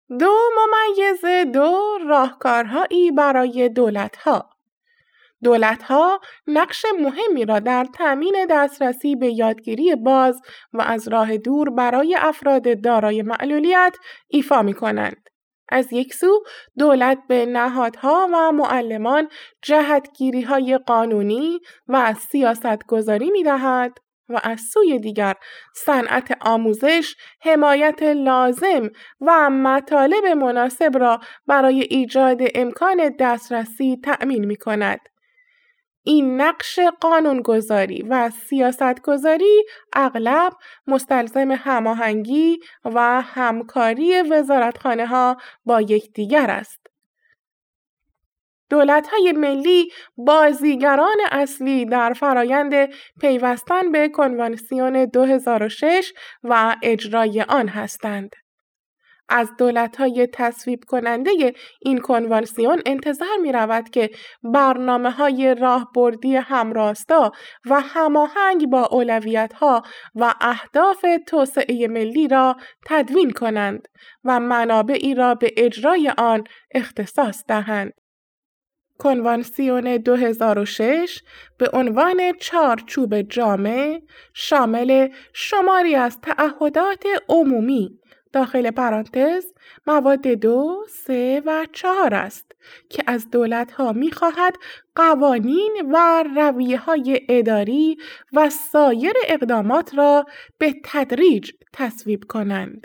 2 راهکارهایی برای دولت‌ها. دولت‌ها نقش مهمی را در تأمین دسترسی به یادگیری باز و از راه دور برای افراد دارای معلولیت ایفا می‌کنند. از یک سو دولت به نهادها و معلمان جهتگیری‌های قانونی و سیاست‌گذاری می‌دهد و از سوی دیگر صنعت آموزش حمایت لازم و مطالب مناسب را برای ایجاد امکان دسترسی تأمین می‌کند. این نقش قانونگذاری و سیاستگذاری اغلب مستلزم هماهنگی و همکاری وزارتخانه‌ها با یکدیگر است. دولت‌های ملی بازیگران اصلی در فرایند پیوستن به کنوانسیون 2006 و اجرای آن هستند. از دولت‌های تصویب کننده این کنوانسیون انتظار می‌رود که برنامه‌های راهبردی همراستا و هماهنگ با اولویت‌ها و اهداف توسعه ملی را تدوین کنند و منابعی را به اجرای آن اختصاص دهند. کنوانسیون 2006 به عنوان چارچوب جامع شامل شماری از تعهدات عمومی داخل پرانتز مواد 2، 3 و 4 است که از دولت‌ها می‌خواهد قوانین و رویه‌های اداری و سایر اقدامات را به تدریج تصویب کنند.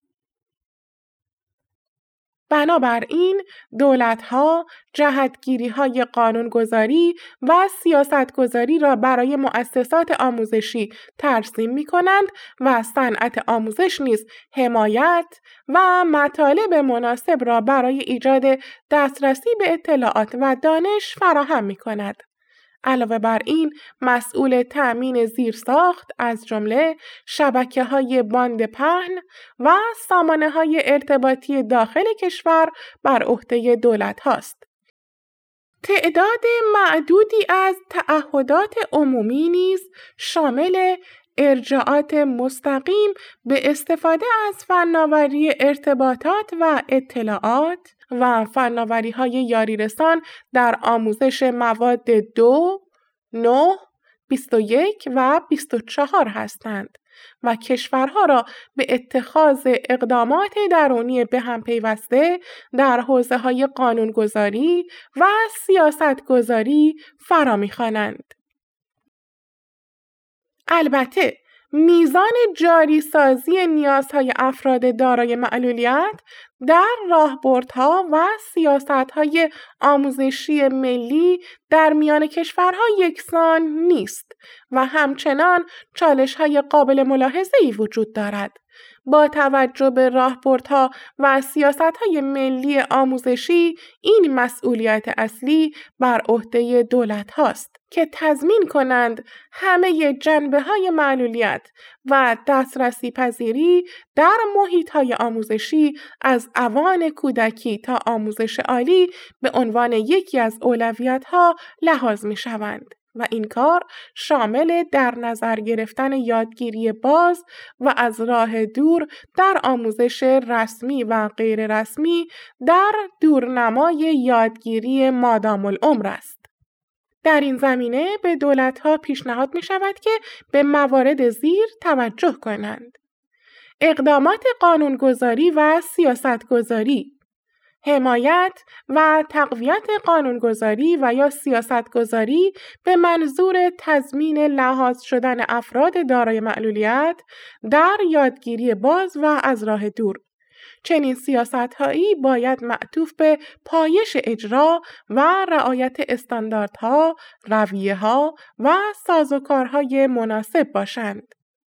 بنابراین دولت‌ها جهتگیری‌های قانونگذاری و سیاستگذاری را برای مؤسسات آموزشی ترسیم می‌کنند و صنعت آموزش نیز حمایت و مطالب مناسب را برای ایجاد دسترسی به اطلاعات و دانش فراهم می‌کند. علاوه بر این، مسئول تأمین زیرساخت از جمله شبکه‌های باند پهن و سامانه‌های ارتباطی داخل کشور بر عهده دولت هاست. تعداد معدودی از تعهدات عمومی نیز شامل ارجاعات مستقیم به استفاده از فناوری ارتباطات و اطلاعات و فناوری‌های یاریرسان در آموزش مواد 2، 9، 21 و 24 هستند و کشورها را به اتخاذ اقدامات درونی به هم پیوسته در حوزه‌های قانونگذاری و سیاستگذاری فرا می‌خوانند. البته میزان جاری سازی نیازهای افراد دارای معلولیت در راهبردها و سیاستهای آموزشی ملی در میان کشورها یکسان نیست و همچنان چالش‌های قابل ملاحظه‌ای وجود دارد. با توجه به راهبردها و سیاست‌های ملی آموزشی، این مسئولیت اصلی بر عهده دولت هاست که تضمین کنند همه جنبه‌های معلولیت و دسترسی پذیری در محیط‌های آموزشی از اوان کودکی تا آموزش عالی به عنوان یکی از اولویت‌ها لحاظ می‌شوند. و این کار شامل در نظر گرفتن یادگیری باز و از راه دور در آموزش رسمی و غیر رسمی در دورنمای یادگیری مادام العمر است. در این زمینه به دولت‌ها پیشنهاد می‌شود که به موارد زیر توجه کنند: اقدامات قانونگذاری و سیاستگذاری، حمایت و تقویت قانونگذاری و یا سیاستگذاری به منظور تضمین لحاظ شدن افراد دارای معلولیت در یادگیری باز و از راه دور. چنین سیاست‌هایی باید معطوف به پایش اجرا و رعایت استانداردها، رویه‌ها و سازوکارهای مناسب باشند.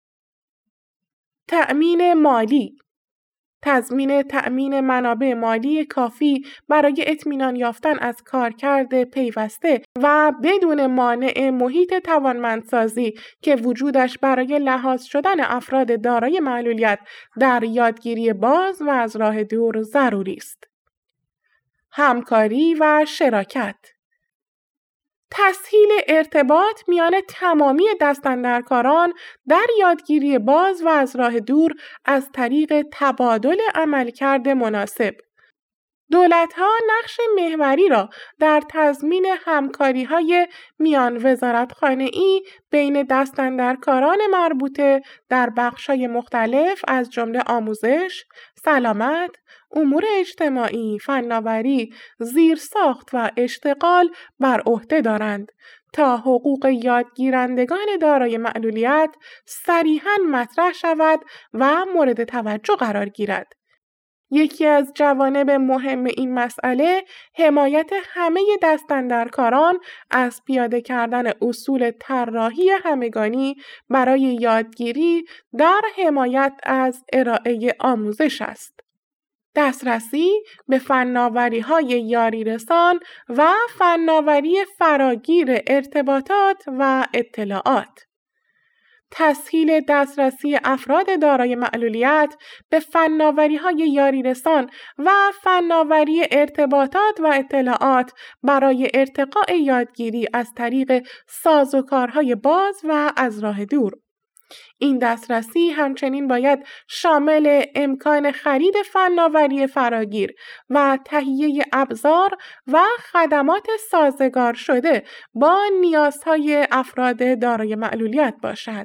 تأمین مالی، تضمین تأمین منابع مالی کافی برای اطمینان یافتن از کارکرد پیوسته و بدون مانع محیط توانمندسازی که وجودش برای لحاظ شدن افراد دارای معلولیت در یادگیری باز و از راه دور ضروری است. همکاری و شراکت، تسهیل ارتباط میان تمامی دستاندرکاران در یادگیری باز و از راه دور از طریق تبادل عملکرد مناسب. دولت‌ها نقش محوری را در تضمین همکاری‌های میان وزارتخانه‌ای بین دستاندرکاران مربوطه در بخش‌های مختلف از جمله آموزش، سلامت، امور اجتماعی، فناوری، زیرساخت و اشتغال بر عهده دارند تا حقوق یادگیرندگان دارای معلولیت صریحاً مطرح شود و مورد توجه قرار گیرد. یکی از جوانب مهم این مسئله حمایت همه دستاندرکاران از پیاده کردن اصول طراحی همگانی برای یادگیری در حمایت از ارائه آموزش است. دسترسی به فناوری‌های یاریرسان و فناوری فراگیر ارتباطات و اطلاعات. تسهیل دسترسی افراد دارای معلولیت به فناوری‌های یاریرسان و فناوری ارتباطات و اطلاعات برای ارتقاء یادگیری از طریق سازوکارهای باز و از راه دور. این دسترسی همچنین باید شامل امکان خرید فناوری فراگیر و تهیه ابزار و خدمات سازگار شده با نیازهای افراد دارای معلولیت باشد.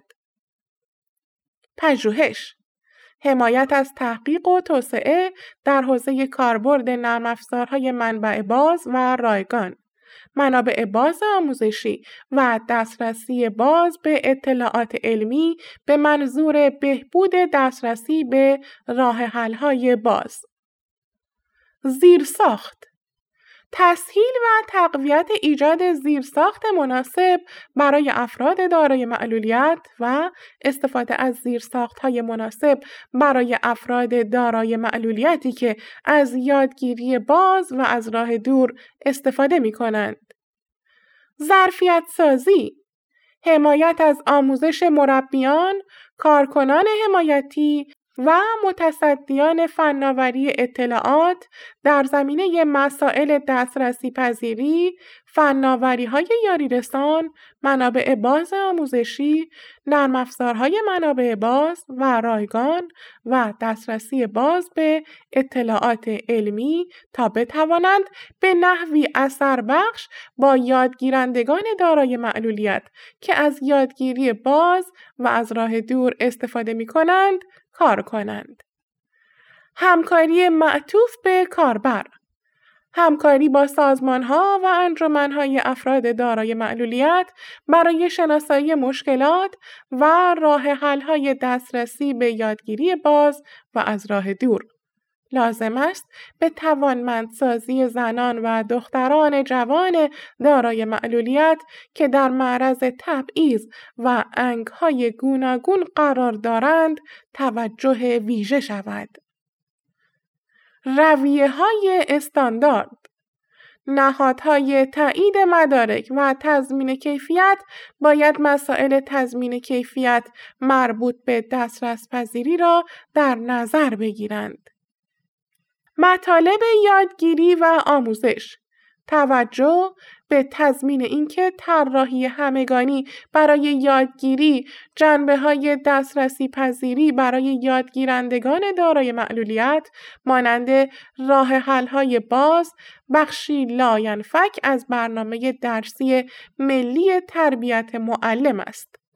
پژوهش، حمایت از تحقیق و توسعه در حوزه کاربرد نرم افزارهای منبع باز و رایگان، منابع باز آموزشی و دسترسی باز به اطلاعات علمی به منظور بهبود دسترسی به راه حل‌های باز. زیرساخت، تسهیل و تقویت ایجاد زیرساخت مناسب برای افراد دارای معلولیت و استفاده از زیرساخت‌های مناسب برای افراد دارای معلولیتی که از یادگیری باز و از راه دور استفاده می‌کنند. ظرفیت سازی، حمایت از آموزش مربیان، کارکنان حمایتی و متصدیان فناوری اطلاعات در زمینه مسائل دسترسی پذیری، فناوری‌های یاریرسان، منابع باز آموزشی، نرم افزارهای منابع باز و رایگان و دسترسی باز به اطلاعات علمی تا بتوانند به نحوی اثربخش با یادگیرندگان دارای معلولیت که از یادگیری باز و از راه دور استفاده می‌کنند کار کنند. همکاری معطوف به کاربر، همکاری با سازمان‌ها و انجمن‌های افراد دارای معلولیت برای شناسایی مشکلات و راه حل‌های دسترسی به یادگیری باز و از راه دور. لازم است به توانمندسازی زنان و دختران جوان دارای معلولیت که در معرض تبعیض و انگ‌های گوناگون قرار دارند توجه ویژه شود. رویه‌های استاندارد، نهادهای تایید مدارک و تضمین کیفیت باید مسائل تضمین کیفیت مربوط به دسترس پذیری را در نظر بگیرند. مطالب یادگیری و آموزش، توجه به تضمین اینکه طراحی همگانی برای یادگیری جنبه‌های دسترسی پذیری برای یادگیرندگان دارای معلولیت مانند راه حل‌های باز بخشی لاینفک از برنامه درسی ملی تربیت معلم است.